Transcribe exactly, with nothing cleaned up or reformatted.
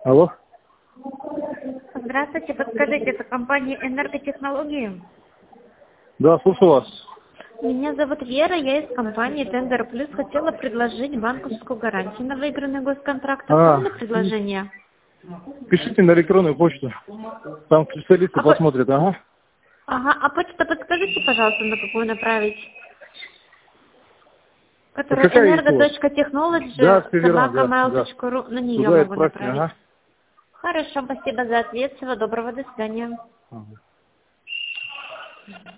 Алло. Здравствуйте, подскажите, это компания «Энерготехнологии»? Да, слушаю вас. Меня зовут Вера, я из компании «Тендер Плюс». Хотела предложить банковскую гарантию на выигранный госконтракт. А, Актуально предложение? пишите на электронную почту. Там специалисты А по- посмотрят, ага. Ага, а почту подскажите, пожалуйста, на какую направить? А Которая какая есть у вас? Да, энерго.технологи все верно, собака да, mail да. точка ру. На нее Туда могу отправьте, направить. ага. Хорошо, спасибо за ответ. Всего доброго, до свидания. Ага.